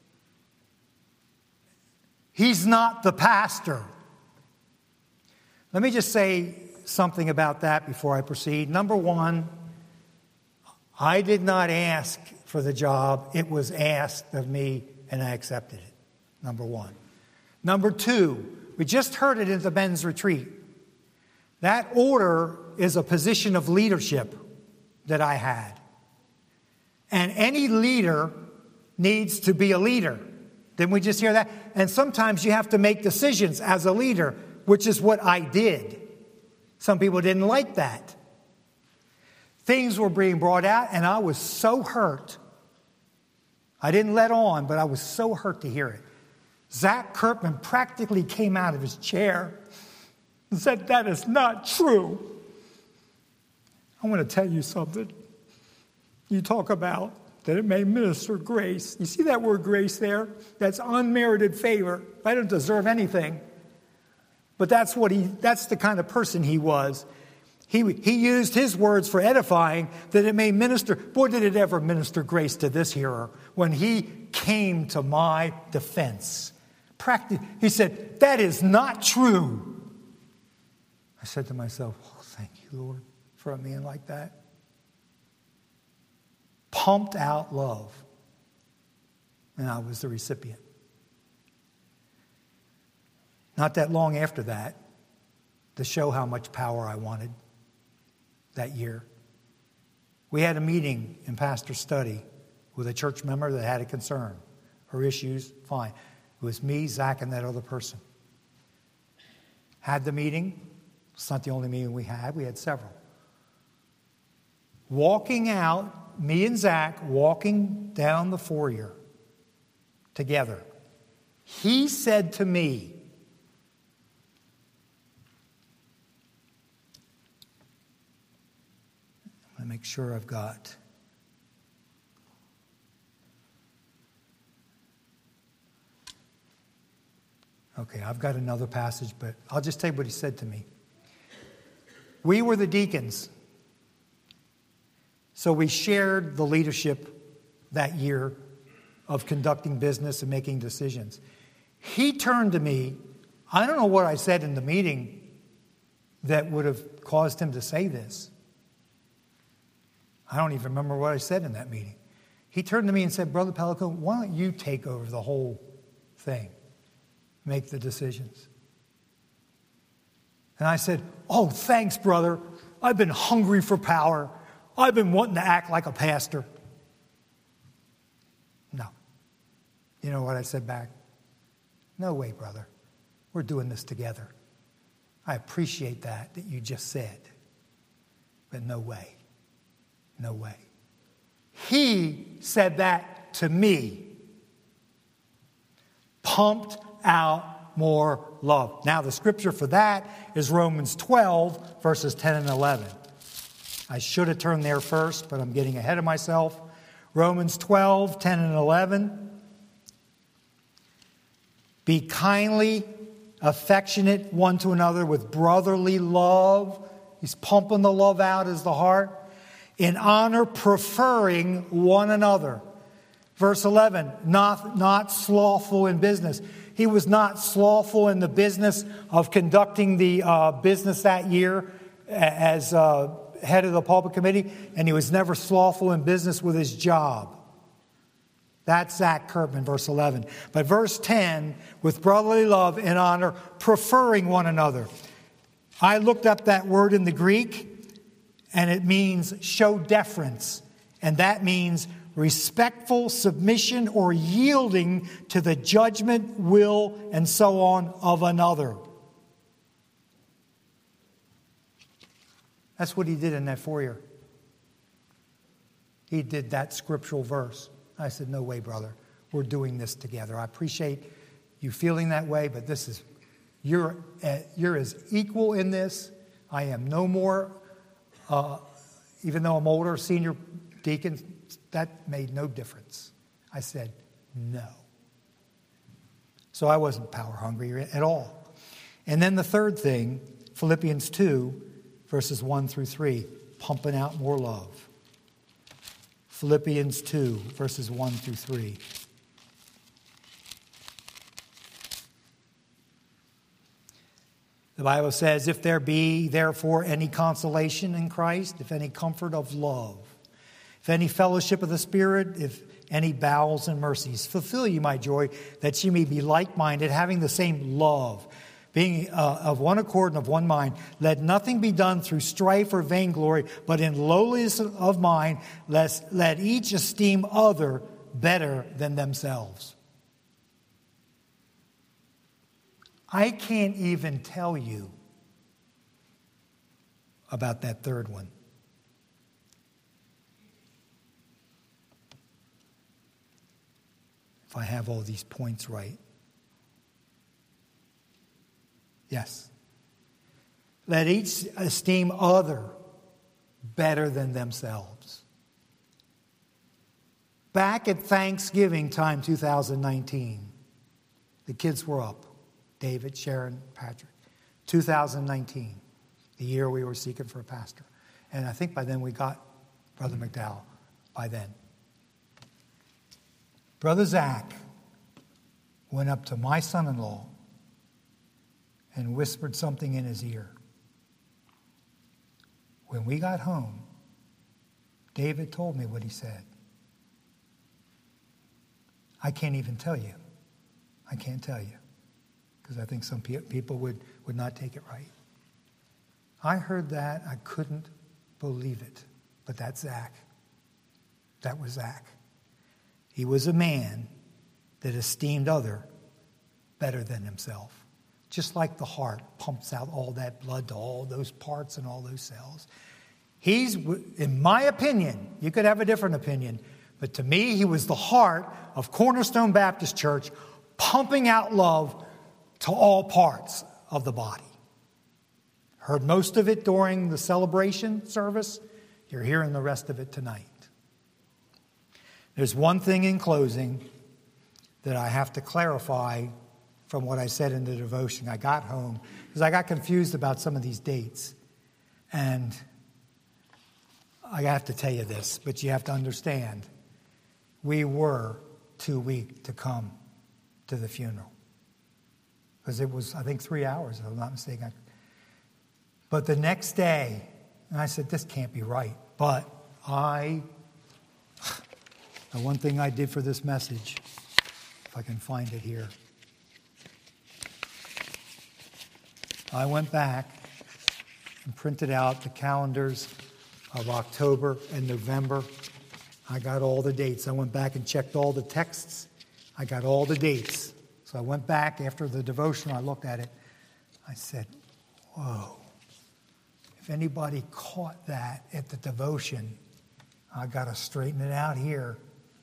He's not the pastor. Let me just say something about that before I proceed. Number one, I did not ask for the job. It was asked of me, and I accepted it. Number one. Number two, we just heard it in the men's retreat. That order is a position of leadership that I had. And any leader needs to be a leader. Didn't we just hear that? And sometimes you have to make decisions as a leader, which is what I did. Some people didn't like that. Things were being brought out, and I was so hurt. I didn't let on, but I was so hurt to hear it. Zach Kirkman practically came out of his chair and said, "That is not true." I want to tell you something. You talk about that it may minister grace. You see that word grace there? That's unmerited favor. I don't deserve anything. But that's what he that's the kind of person he was. He, he used his words for edifying, that it may minister. Boy, did it ever minister grace to this hearer when he came to my defense. Practi- he said, "That is not true." I said to myself, "Oh, thank you, Lord, for a man like that." Pumped out love. And I was the recipient. Not that long after that, to show how much power I wanted that year, we had a meeting in pastor's study with a church member that had a concern. Her issues, fine. It was me, Zach, and that other person. Had the meeting. It's not the only meeting we had. We had several. Walking out, me and Zach walking down the foyer together, he said to me, I'm going to make sure I've got... Okay, I've got another passage, but I'll just tell you what he said to me. We were the deacons. So we shared the leadership that year of conducting business and making decisions. He turned to me. I don't know what I said in the meeting that would have caused him to say this. I don't even remember what I said in that meeting. He turned to me and said, "Brother Pellico, why don't you take over the whole thing? Make the decisions." And I said, "Oh, thanks, brother. I've been hungry for power. I've been wanting to act like a pastor." No. You know what I said back? "No way, brother. We're doing this together. I appreciate that, that you just said. But no way. No way." He said that to me. Pumped out more love. Now, the scripture for that is Romans twelve, verses ten and eleven. I should have turned there first, but I'm getting ahead of myself. Romans twelve, ten and eleven. Be kindly affectionate one to another with brotherly love. He's pumping the love out as the heart. In honor, preferring one another. Verse eleven, not, not slothful in business. He was not slothful in the business of conducting the uh, business that year as uh, head of the pulpit committee, and he was never slothful in business with his job. That's Zach Kirkman, verse eleven. But verse ten, with brotherly love and honor, preferring one another. I looked up that word in the Greek, and it means show deference. And that means respectful submission or yielding to the judgment, will, and so on of another. That's what he did in that foyer. He did that scriptural verse. I said, "No way, brother. We're doing this together. I appreciate you feeling that way, but this is you're uh, you're as equal in this. I am no more, uh, even though I'm older, senior deacon. That made no difference." I said, "No." So I wasn't power hungry at all. And then the third thing, Philippians two, verses one through three, pumping out more love. Philippians two, verses one through three. The The Bible says, if there be therefore any consolation in Christ, if any comfort of love, if any fellowship of the Spirit, if any bowels and mercies, fulfill ye my joy, that ye may be like-minded, having the same love, being uh, of one accord and of one mind. Let nothing be done through strife or vainglory, but in lowliness of mind, lest, let each esteem other better than themselves. I can't even tell you about that third one. If I have all these points right. Yes. Let each esteem other better than themselves. Back at Thanksgiving time two thousand nineteen, the kids were up. David, Sharon, Patrick. two thousand nineteen, the year we were seeking for a pastor. And I think by then we got Brother McDowell by then. Brother Zach went up to my son-in-law and whispered something in his ear. When we got home, David told me what he said. I can't even tell you. I can't tell you. Because I think some pe- people would, would not take it right. I heard that. I couldn't believe it. But that's Zach. That was Zach. He was a man that esteemed other better than himself. Just like the heart pumps out all that blood to all those parts and all those cells. He's, in my opinion, you could have a different opinion, but to me, he was the heart of Cornerstone Baptist Church, pumping out love to all parts of the body. Heard most of it during the celebration service. You're hearing the rest of it tonight. There's one thing in closing that I have to clarify from what I said in the devotion. I got home because I got confused about some of these dates. And I have to tell you this, but you have to understand. We were too weak to come to the funeral. Because it was, I think, three hours, if I'm not mistaken. But the next day, and I said, this can't be right. But I, the one thing I did for this message, if I can find it here. I went back and printed out the calendars of October and November. I got all the dates. I went back and checked all the texts. I got all the dates. So I went back after the devotion, I looked at it. I said, whoa. If anybody caught that at the devotion, I got to straighten it out here.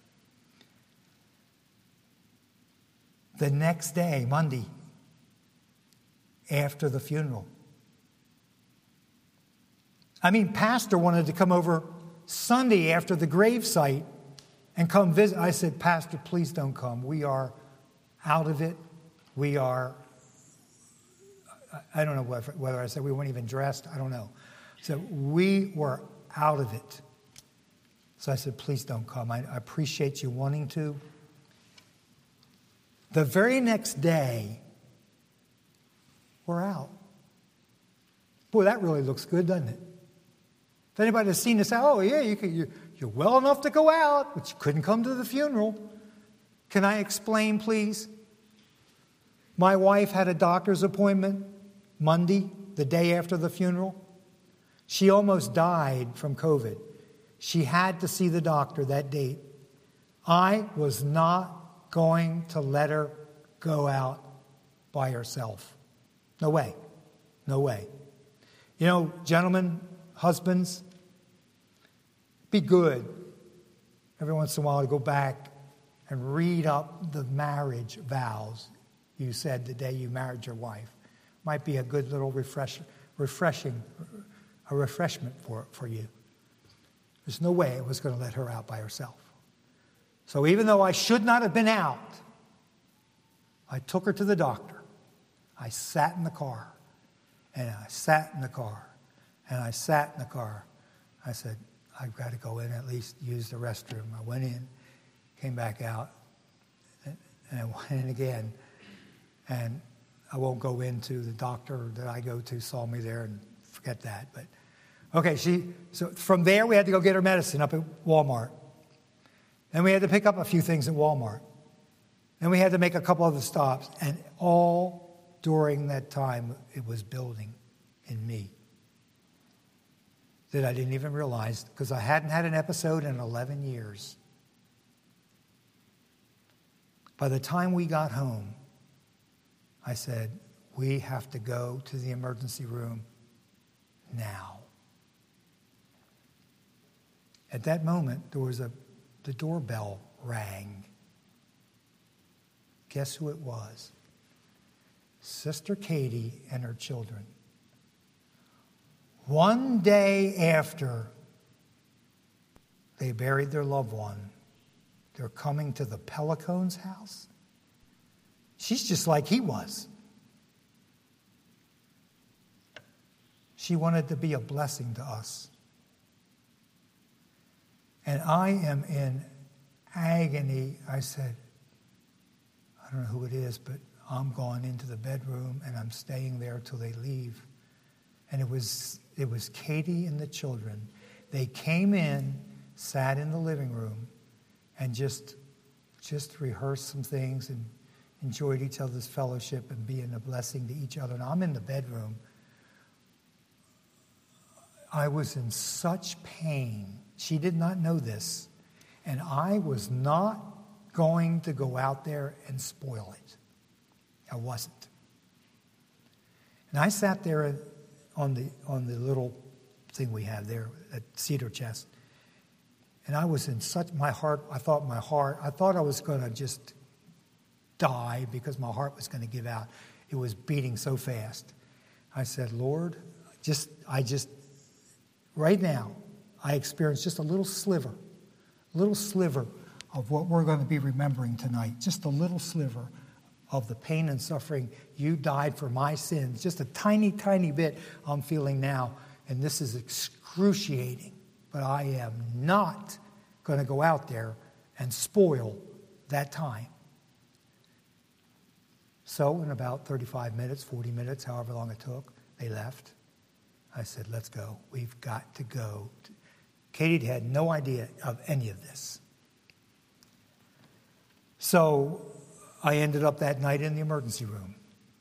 The next day, Monday, after the funeral. I mean, Pastor wanted to come over Sunday after the gravesite and come visit. I said, Pastor, please don't come. We are out of it. We are, I don't know whether I said we weren't even dressed. I don't know. So we were out of it. So I said, please don't come. I, I appreciate you wanting to. The very next day, we're out. Boy, that really looks good, doesn't it? If anybody has seen this, oh, yeah, you could, you're, you're well enough to go out, but you couldn't come to the funeral. Can I explain, please? My wife had a doctor's appointment Monday, the day after the funeral. She almost died from COVID. She had to see the doctor that date. I was not going to let her go out by herself. No way. No way. You know, gentlemen, husbands, be good every once in a while to go back and read up the marriage vows you said the day you married your wife. Might be a good little refresh, refreshing, a refreshment for, for you. There's no way I was going to let her out by herself. So even though I should not have been out, I took her to the doctor. I sat in the car, and I sat in the car, and I sat in the car. I said, I've got to go in, at least use the restroom. I went in, came back out, and I went in again. And I won't go into the doctor that I go to saw me there, and forget that. But okay, she. So from there we had to go get her medicine up at Walmart. Then we had to pick up a few things at Walmart. Then we had to make a couple other stops, and all during that time it was building in me that I didn't even realize, because I hadn't had an episode in eleven years. By the time we got home, I said, we have to go to the emergency room now. At that moment, there was a, the doorbell rang. Guess who it was? Sister Katie and her children. One day after they buried their loved one, they're coming to the Pelicone's house. She's just like he was. She wanted to be a blessing to us. And I am in agony. I said, I don't know who it is, but I'm going into the bedroom and I'm staying there till they leave. And it was it was Katie and the children. They came in, sat in the living room, and just just rehearsed some things and enjoyed each other's fellowship and being a blessing to each other. And I'm in the bedroom. I was in such pain. She did not know this. And I was not going to go out there and spoil it. I wasn't. And I sat there on the on the little thing we have there, that cedar chest. And I was in such, my heart, I thought my heart, I thought I was going to just die because my heart was going to give out. It was beating so fast. I said, Lord, just, I just, right now, I experienced just a little sliver, a little sliver of what we're going to be remembering tonight. Just a little sliver of the pain and suffering. You died for my sins. Just a tiny, tiny bit I'm feeling now. And this is excruciating. But I am not going to go out there and spoil that time. So in about thirty-five minutes, forty minutes, however long it took, they left. I said, let's go. We've got to go. Katie had no idea of any of this. So I ended up that night in the emergency room.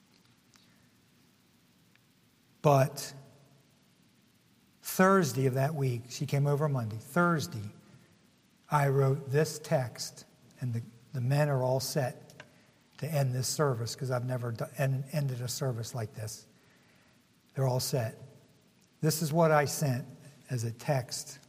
But Thursday of that week, she came over Monday. Thursday, I wrote this text, and the, the men are all set to end this service because I've never done, end, ended a service like this. They're all set. This is what I sent as a text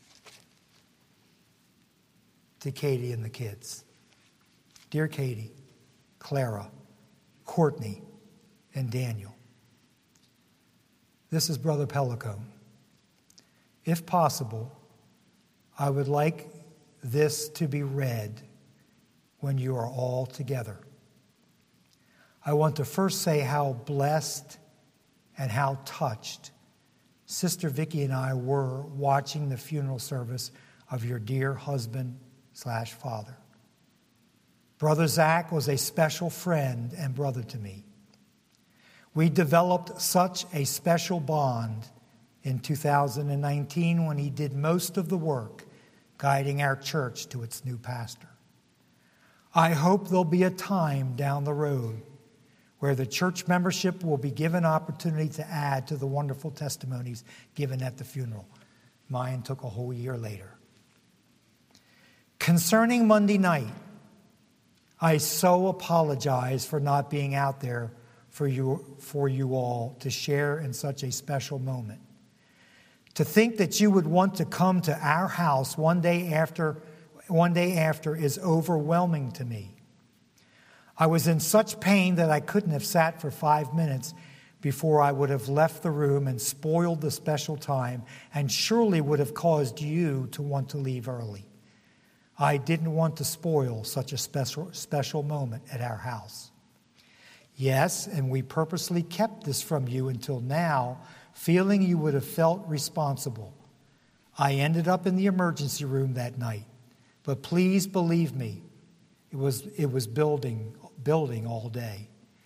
to Katie and the kids. Dear Katie, Clara, Courtney, and Daniel, this is Brother Pelicone. If possible, I would like this to be read when you are all together. I want to first say how blessed and how touched Sister Vicky and I were watching the funeral service of your dear husband slash father. Brother Zach was a special friend and brother to me. We developed such a special bond in two thousand nineteen when he did most of the work guiding our church to its new pastor. I hope there'll be a time down the road where the church membership will be given opportunity to add to the wonderful testimonies given at the funeral. Mine took a whole year later. Concerning Monday night, I so apologize for not being out there for you, for you all to share in such a special moment. To think that you would want to come to our house one day after, one day after is overwhelming to me. I was in such pain that I couldn't have sat for five minutes before I would have left the room and spoiled the special time, and surely would have caused you to want to leave early. I didn't want to spoil such a special, special moment at our house. Yes, and we purposely kept this from you until now, feeling you would have felt responsible. I ended up in the emergency room that night, but please believe me, it was it was building building all day.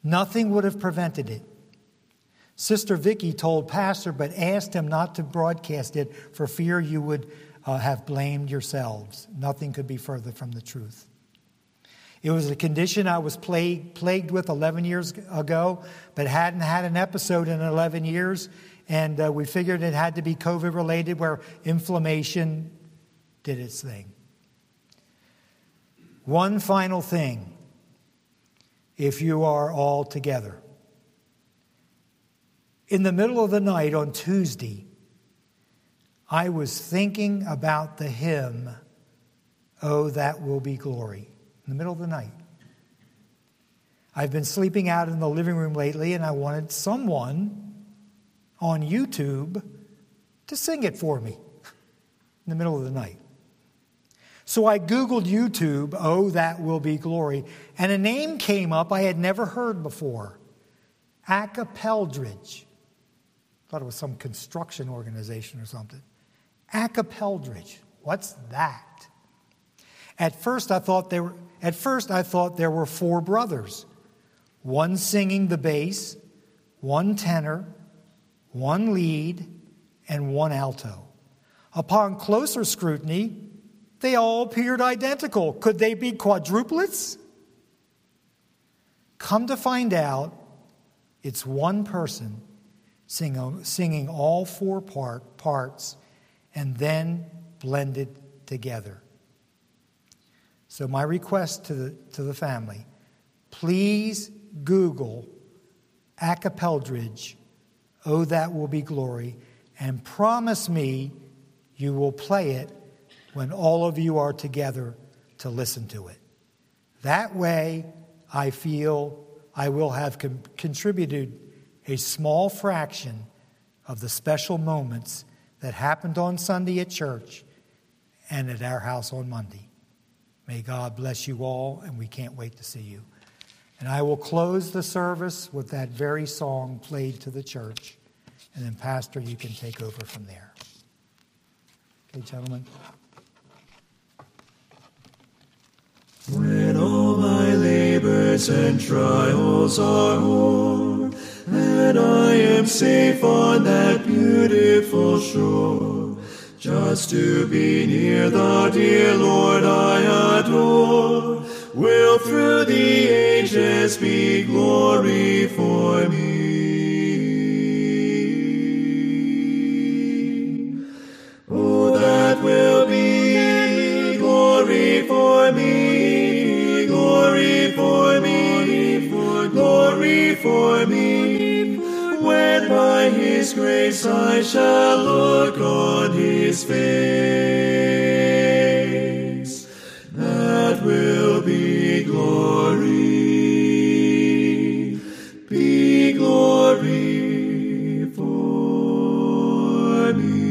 Nothing would have prevented it. Sister Vicky told Pastor, but asked him not to broadcast it for fear you would uh, have blamed yourselves. Nothing could be further from the truth. It was a condition I was plagued, plagued with eleven years ago, but hadn't had an episode in eleven years. And uh, we figured it had to be COVID related, where inflammation did its thing. One final thing. If you are all together. In the middle of the night on Tuesday, I was thinking about the hymn, "Oh, That Will Be Glory," in the middle of the night. I've been sleeping out in the living room lately, and I wanted someone on YouTube to sing it for me in the middle of the night. So I Googled YouTube, "Oh, That Will Be Glory," and a name came up I had never heard before. Acapeldridge. Thought it was some construction organization or something. Acapeldridge. What's that? At first I thought there were at first I thought there were four brothers. One singing the bass, one tenor, one lead, and one alto. Upon closer scrutiny, they all appeared identical. Could they be quadruplets? Come to find out, it's one person sing, singing all four part, parts and then blended together. So my request to the, to the family, please Google Acapeldridge, "Oh, That Will Be Glory," and promise me you will play it when all of you are together to listen to it. That way, I feel I will have com- contributed a small fraction of the special moments that happened on Sunday at church and at our house on Monday. May God bless you all, and we can't wait to see you. And I will close the service with that very song played to the church. And then, Pastor, you can take over from there. Okay, gentlemen. When all my labors and trials are o'er, and I am safe on that beautiful shore, just to be near the dear Lord I adore, will through the ages be glory for me. Oh, that will be glory for me, glory for me, for glory for me, when by His grace I shall look on His face. That will be glory, be glory for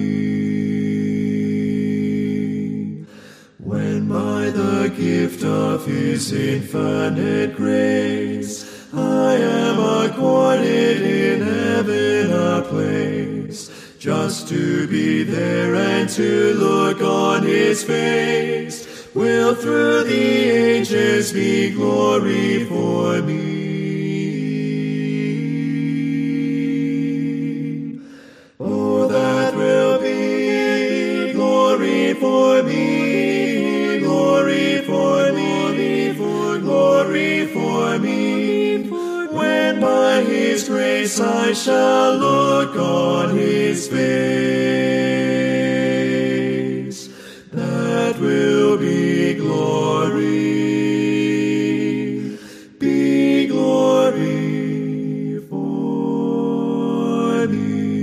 me. When by the gift of His infinite grace I am accorded in heaven a place, just to be there and to look on His face, will through the ages be glory for me. Oh, that will be glory for me, glory for me, for glory for me, when by His grace I shall look on His face. That will be glory, be glory for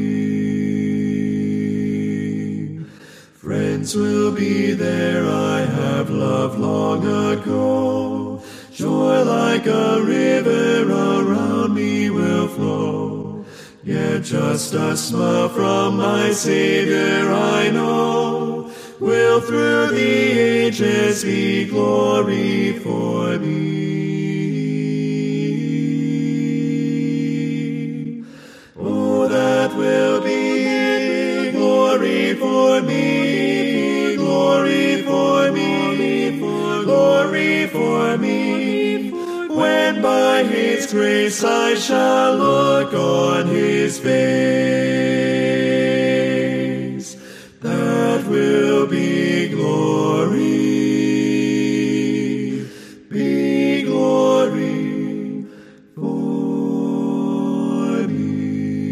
me. Friends will be there I have loved long ago. Joy like a river around me will flow. Yet just a smile from my Savior I know will through the ages be glory for me. Oh, that will be glory for me, glory for me, for glory for me, when by his grace I shall look on his face.